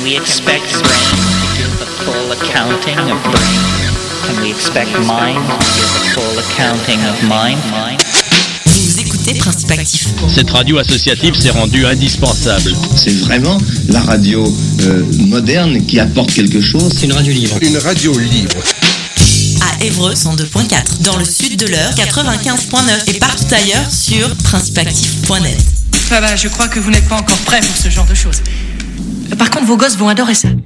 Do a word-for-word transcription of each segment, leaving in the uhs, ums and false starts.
we expect brain to give a full accounting of brain? Can we expect mind to give a full accounting of mind? Mind? Vous écoutez Principe Actif. Cette radio associative s'est rendue indispensable. C'est vraiment la radio euh, moderne qui apporte quelque chose. C'est une radio libre. Une radio libre. À Évreux cent deux virgule quatre, dans le sud de l'Eure quatre-vingt-quinze virgule neuf et partout ailleurs sur principe actif point net. Ah bah, je crois que vous n'êtes pas encore prêts pour ce genre de choses. Par contre, vos gosses vont adorer ça.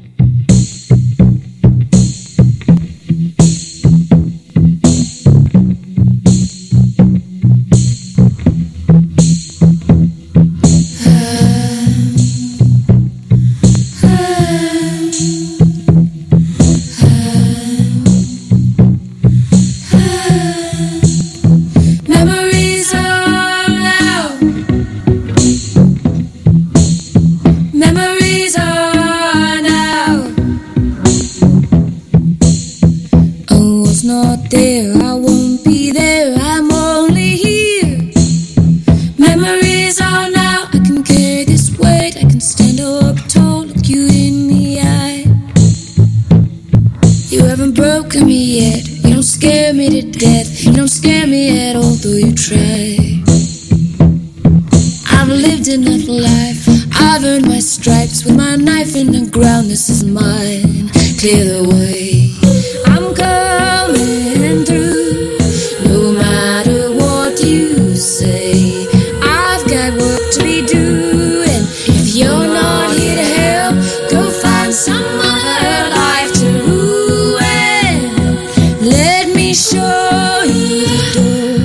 Clear the way. I'm coming through. No matter what you say, I've got work to be doing. If you're not here to help, go find some other life to ruin. Let me show you the door.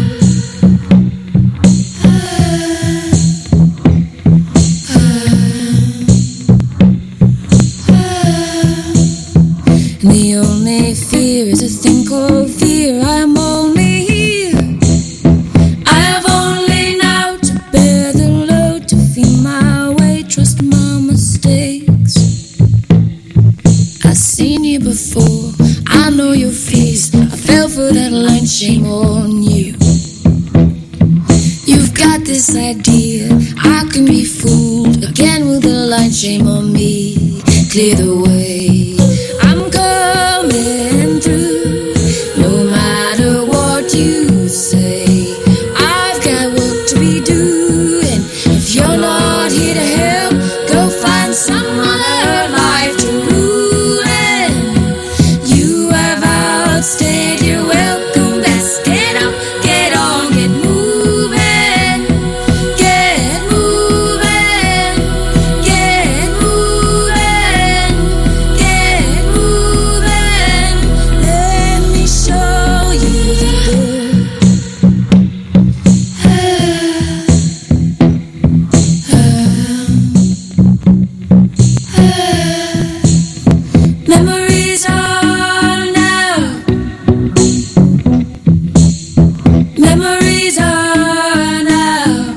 The only fear is a thing called fear. I'm only here. I have only now to bear the load, to feel my way, trust my mistakes. I've seen you before, I know your face. I fell for that line, shame on you. You've got this idea, I can be fooled. Again with the line, shame on me. Clear the way. I'm coming through, no matter what you say. I've got work to be doing. If you're not here to help, go find some other life to ruin. You have outstayed your welcome. Best get up, get on, get moving, get moving, get moving, get moving. Let me show you the door. Memories are now. Memories are now.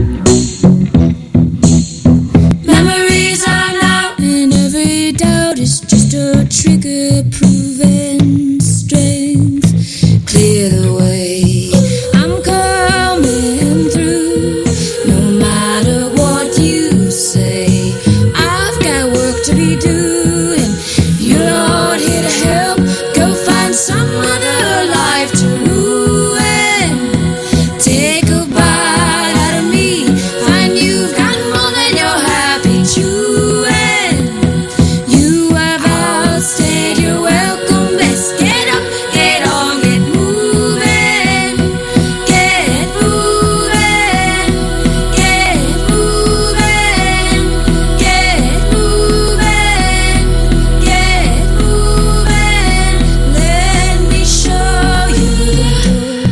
Memories are now. And every doubt is just a trigger proving strength. Clear the way. I'm coming through, no matter what you say. I've got work to be doing. If you're not here to help, go find some other life to ruin. Take a bite out of me, find you've got more than you're happy chewing. You have outstayed your welcome. Best get up, get on, get moving, get moving, get moving, get moving, get moving. Let me show you the door.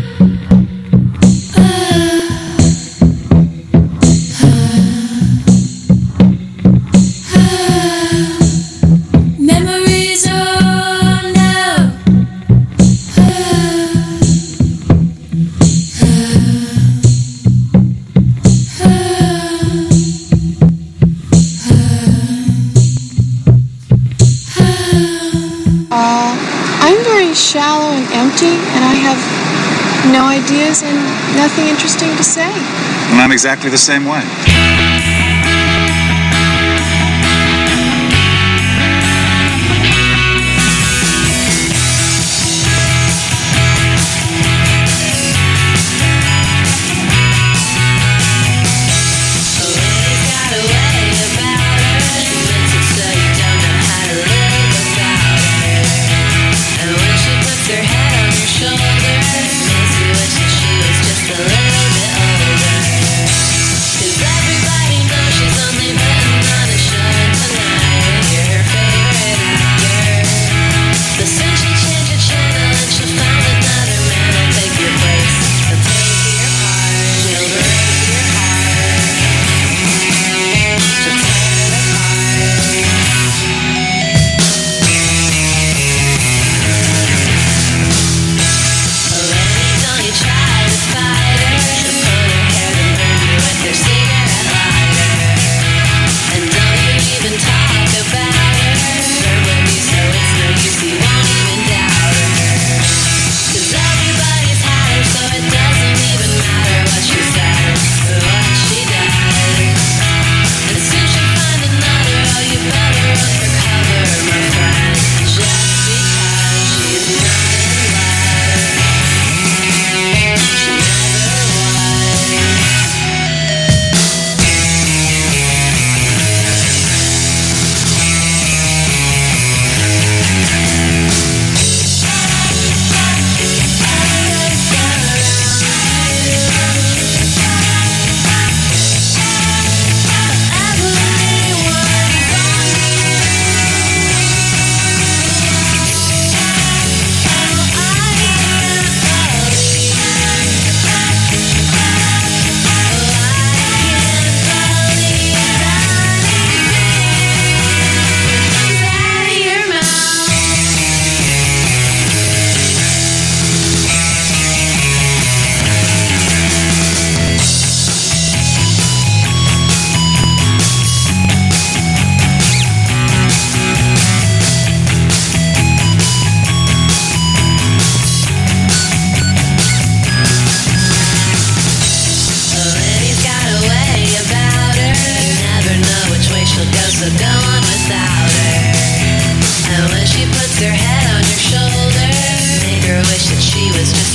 Memories are now. Uh, I'm very shallow and empty, and I have no ideas and nothing interesting to say. And I'm exactly the same way.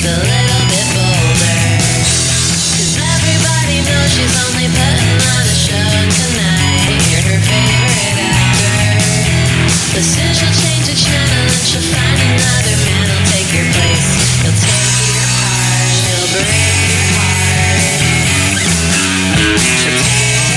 just a little bit bolder. Cause everybody knows she's only putting on a show tonight. You're her favorite actor. But soon she'll change the channel and she'll find another man who'll take your place. He'll take your heart, he'll break your heart. She'll take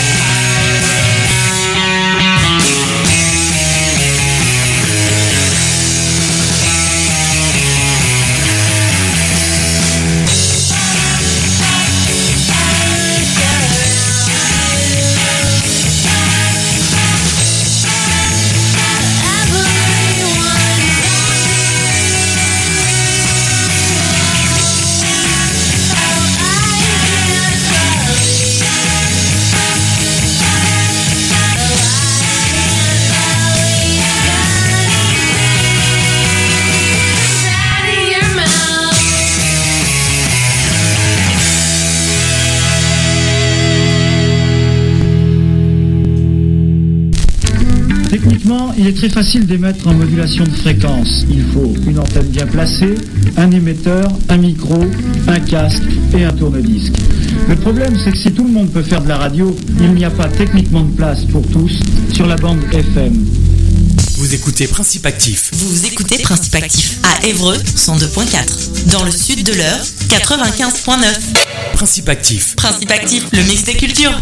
il est très facile d'émettre en modulation de fréquence. Il faut une antenne bien placée, un émetteur, un micro, un casque et un tourne-disque. Le problème, c'est que si tout le monde peut faire de la radio, il n'y a pas techniquement de place pour tous sur la bande F M. Vous écoutez Principe Actif. Vous écoutez Principe Actif à Évreux cent deux point quatre. Dans le sud de l'Eure, quatre-vingt-quinze point neuf. Principe Actif. Principe Actif, le mix des cultures.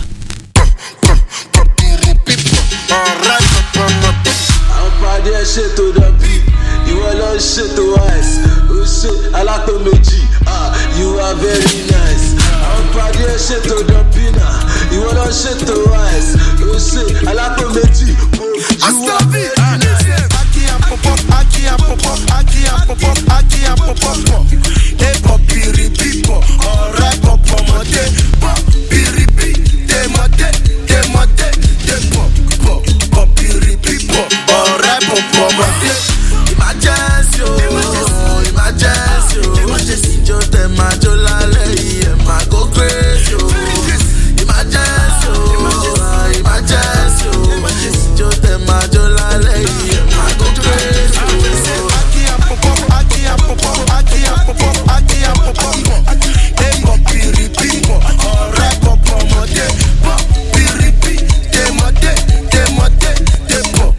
That shit to the beat, you all on shit to us. Oh shit, I like to meet you. Ah, you are very nice. I'm proud of shit to the pina. You all on shit to us. Oh shit, I like to meet you. You are very nice. Aki and pop up, aki and pop up, aki and pop up, aki and pop up. Hey, pop, piri, pipo. Alright, pop, pop, my day. Pop, piri, pi, de, my day, de, my day, de, pop, pop, pop, piri, pipo. Alright. Emergency, oh, emergency, oh. Yo te macho la ley, Emma go crazy, oh. Emergency, oh, emergency, oh. Yo te macho la ley, Emma go crazy, oh. Aquí a pop up, aquí a pop up, aquí a pop up, aquí a pop up. Hey, pop, piri, pipo, alright, pop, pop, mo de, pop, piri, pi, de, mo de, de, mo de, de, pop.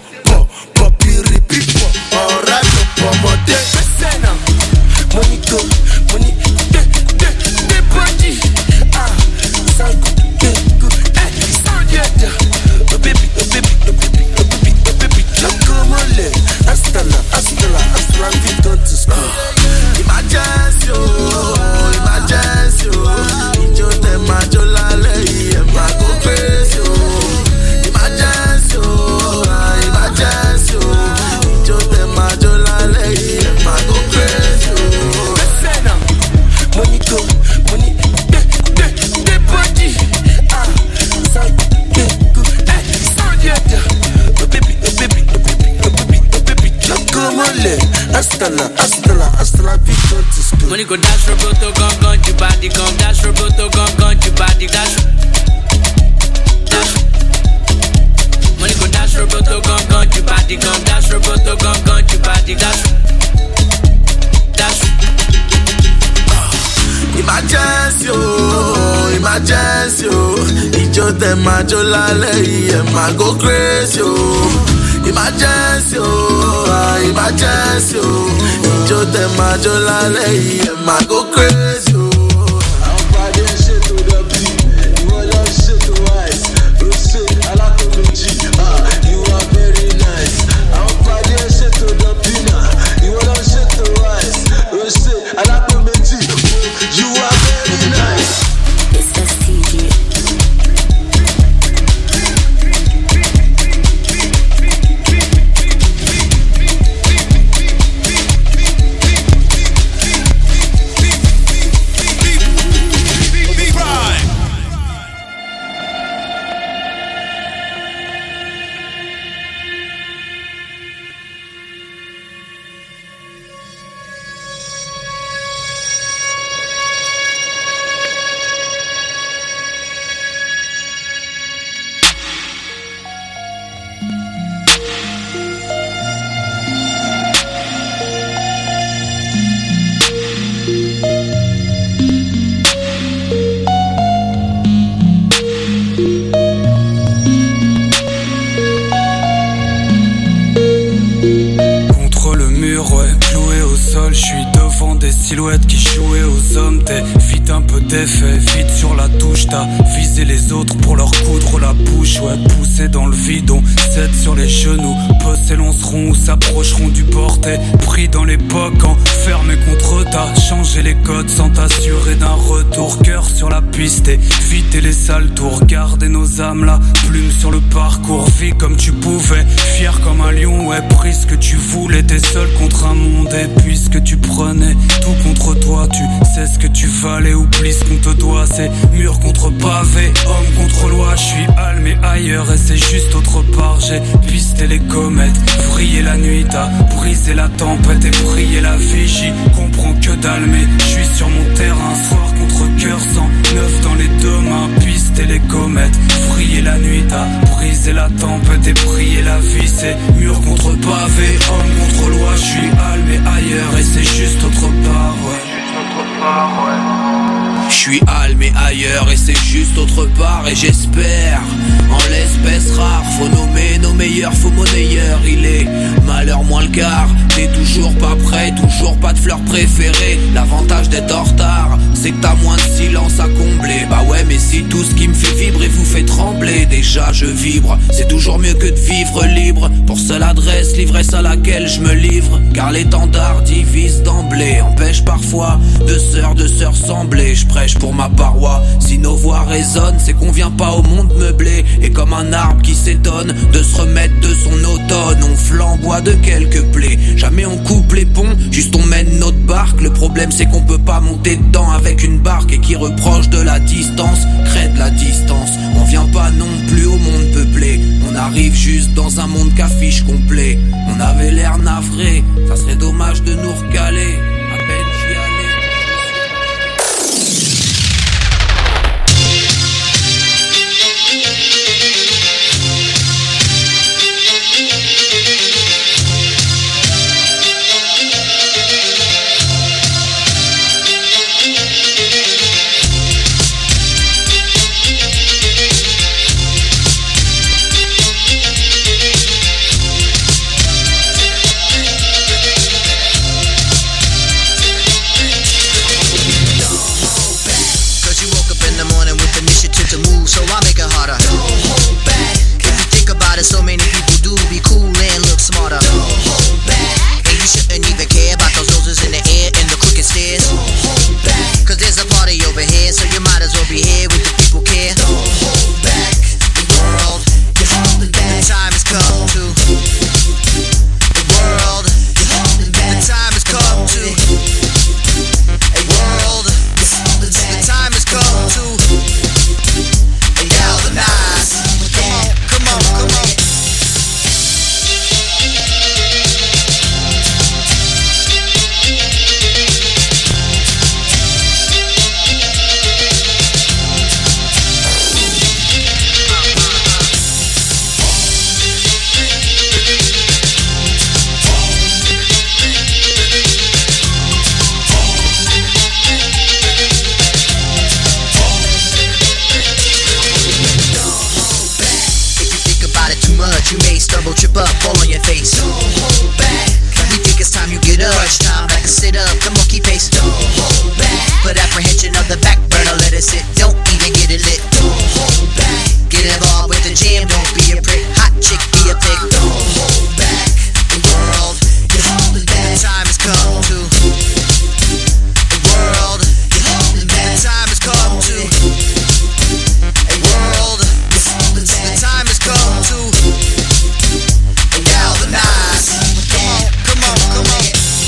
Money go, money, de, de, de body. Ah, sound good, good, eh, sound yeah. Oh baby, oh baby, oh baby, oh baby, oh baby, just come on, let. Hasta la, hasta la, hasta la, we go to school. Emergency, oh, emergency, oh. Yo te macho la ley, Emma go crazy, oh. Emergency, oh, emergency, oh. Yo te macho la ley, Emma go crazy, oh. Money go, money, de, de, de body. Ah, sound good, good, eh, sound yeah. Oh baby, oh baby, oh baby, oh baby, oh baby, just come on, let. Hasta la, hasta la, hasta la, we go to school. Money go dash roboto, gon gon, you body gon dash roboto, gon gon, you body dash, dash. Money go dash roboto, gon gon, you body gon dash roboto, gon gon, you body dash, dash. Emergency, oh, emergency, oh. Yo te macho la ley, Emma go crazy, oh. Emergency, oh, emergency, oh. Yo te macho la ley, Emma go crazy, oh. I'm proud of shit to the beat, you all on shit to us. You say I like to meet you. Ah, you are very nice. I'm proud of shit to the pina. You all on shit to us. You say I like to meet you. You are very nice. It's S T G. silhouette qui jouait aux hommes. T'es vite un peu d'effet, vite sur la touche. T'as visé les autres pour leur coudre la bouche. Ouais, poussé dans le vide, on cède sur les genoux. Peu s'élanceront ou s'approcheront du bord. T'es pris dans l'époque, enfermé contre. T'as changé les codes sans t'assurer d'un retour. Cœur sur la piste, éviter les sales tours. Garder nos âmes là, plume sur le parcours. Vis comme tu pouvais, fier comme un lion. Ouais, pris ce que tu voulais, t'es seul contre un monde. Et puisque tu prenais tout contre toi, tu sais ce que tu valais. Oublie ce qu'on te doit, c'est mur contre pavé, homme contre loi. Je suis allumé ailleurs et c'est juste autre part. J'ai pisté les comètes, vrillé la nuit. T'as brisé la tempête et brillé la vigie. Comprends que dalle mais je suis sur mon terrain. Soir contre cœur, cent neuf dans les deux mains. Pisté les comètes, vrillé la nuit. T'as brisé la tempête et brillé la vie. C'est mur contre pavé, homme contre loi. Je suis allumé ailleurs et c'est juste autre part, ouais. Autre part, ouais. Je suis allumé ailleurs et c'est juste autre part. Et j'espère en l'espèce rare. Faut nommer nos meilleurs, faut monnayeurs. Il est malheur moins le quart. T'es toujours pas prêt, toujours pas de fleurs préférées. L'avantage d'être en retard, c'est que t'as moins de silence à combler. Bah ouais, mais si tout ce qui me fait vibrer vous fait trembler, déjà je vibre. C'est toujours mieux que de vivre libre. Pour seule adresse, l'ivresse à laquelle je me livre. Car l'étendard divise d'emblée, empêche parfois de sœurs de sœurs sembler. Je prêche pour ma paroi, si nos voix résonnent, c'est qu'on vient pas au monde meublé. Et comme un arbre qui s'étonne de se remettre de son automne, on flamboie de quelques plaies. Jamais on coupe les ponts, juste on mène notre barque. Le problème c'est qu'on peut pas monter dedans avec une barque. Et qui reproche de la distance, crée de la distance. On vient pas non plus au monde peuplé. On arrive juste dans un monde qu'affiche complet. On avait l'air navré, ça serait dommage de nous recaler. À peine j'y allais. So many people do be cool and look smarter. Don't hold back. And you shouldn't even care about those noses in the air and the crooked stairs. Don't hold back. Cause there's a party over here, so you might as well be here with the people care. Don't hold back. The world, you're holding back. The time has come to. The world, you're holding back. The time has come to. A world, you're holding back. The time has come to. Galvanize. Come on, come on, come on. You may stumble, trip up, fall on your face. Don't hold back. We think it's time you get up. Crunch time, back and sit up. Come on, keep pace. Don't hold back. Put apprehension on the back burner, let it sit. Don't even get it lit. Don't hold back. Get involved with the jam, don't be a prick. Hot chick, be a pig. Don't hold back. The world, you're holding back. The time has come to. The world, you're holding back. The time has come to. A world, you're holding back. The time has come to. Galvanize. Come on, come on, come on.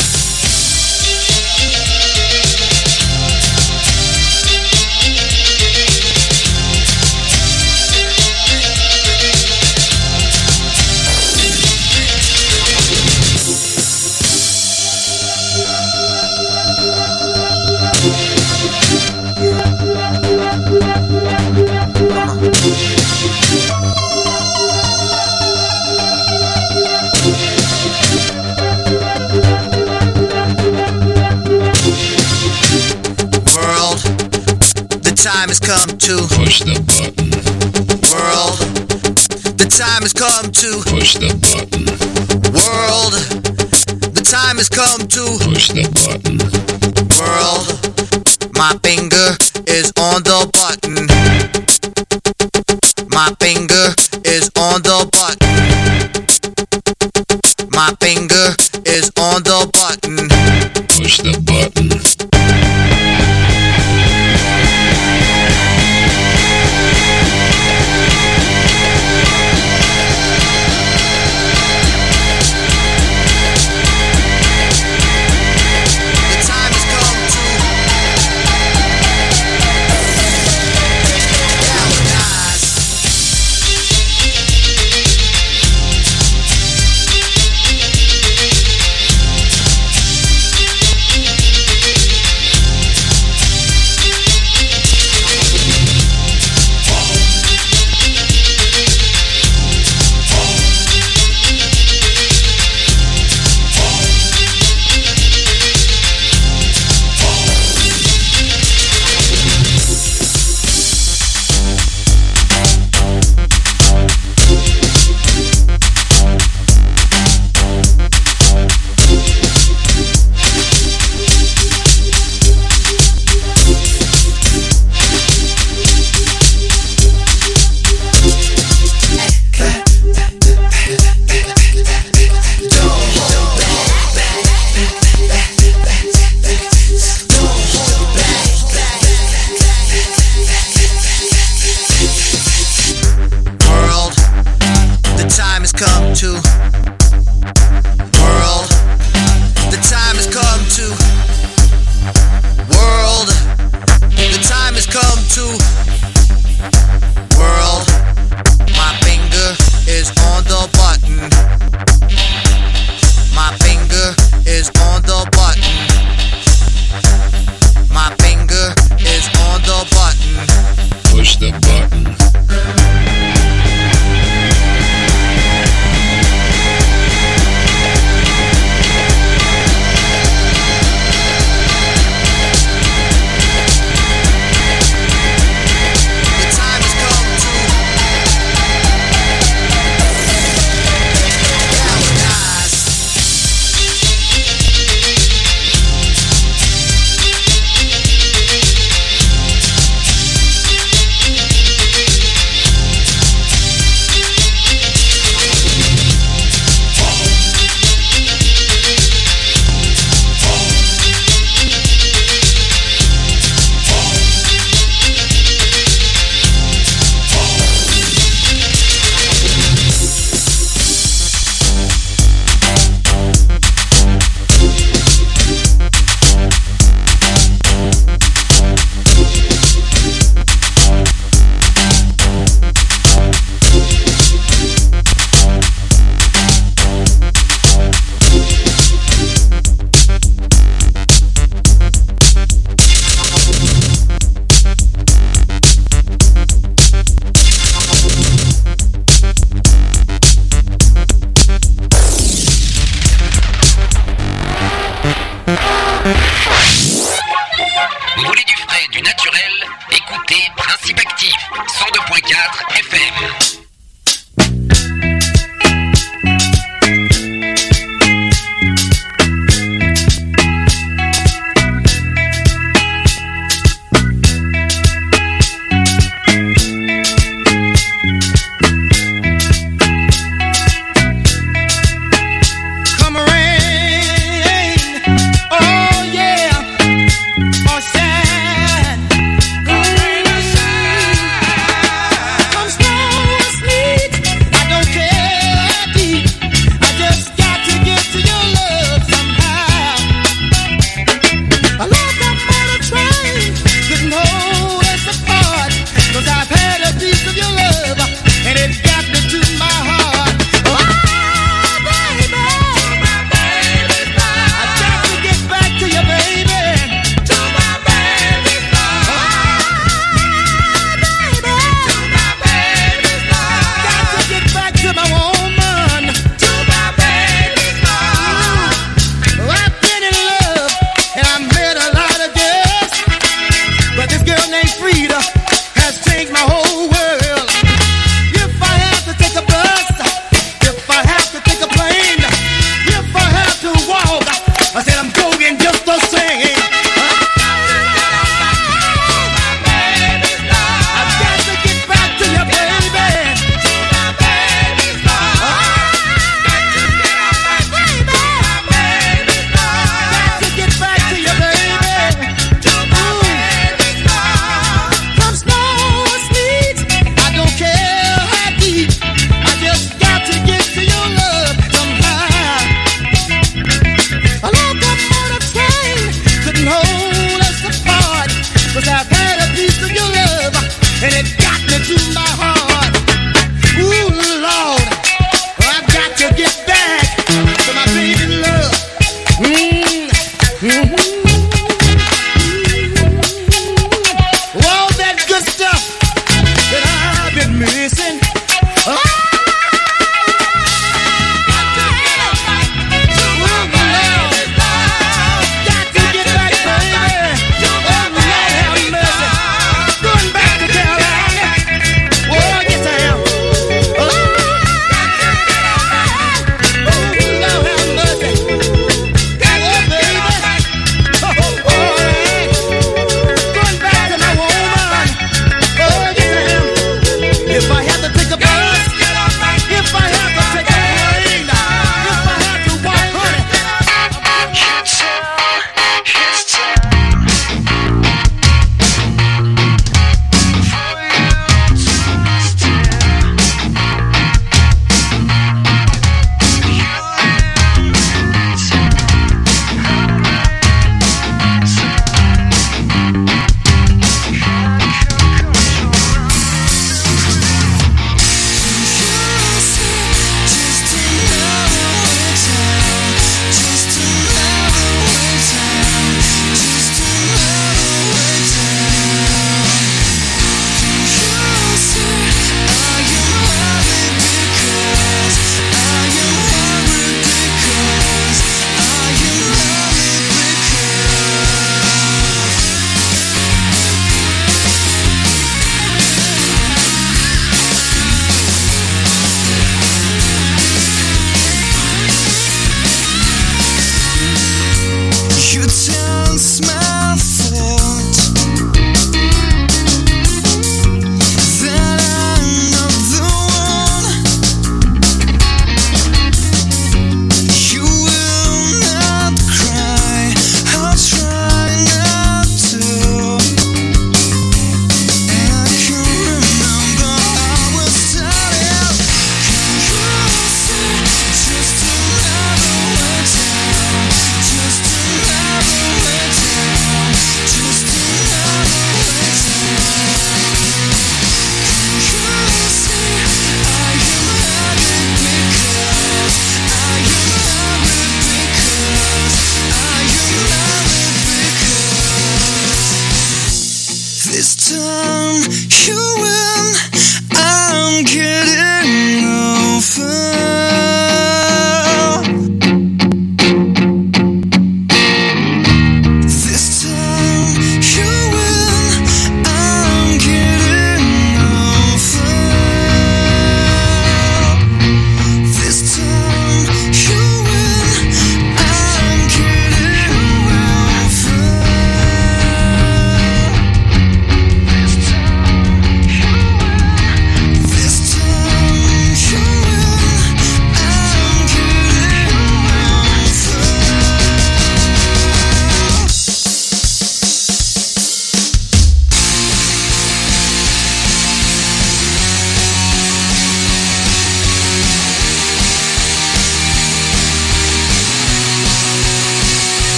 Time has come to push the button. World, the time has come to push the button. World, the time has come to push the button. world. My finger is on the button. My finger is on the button. My finger is on the button. Push the button.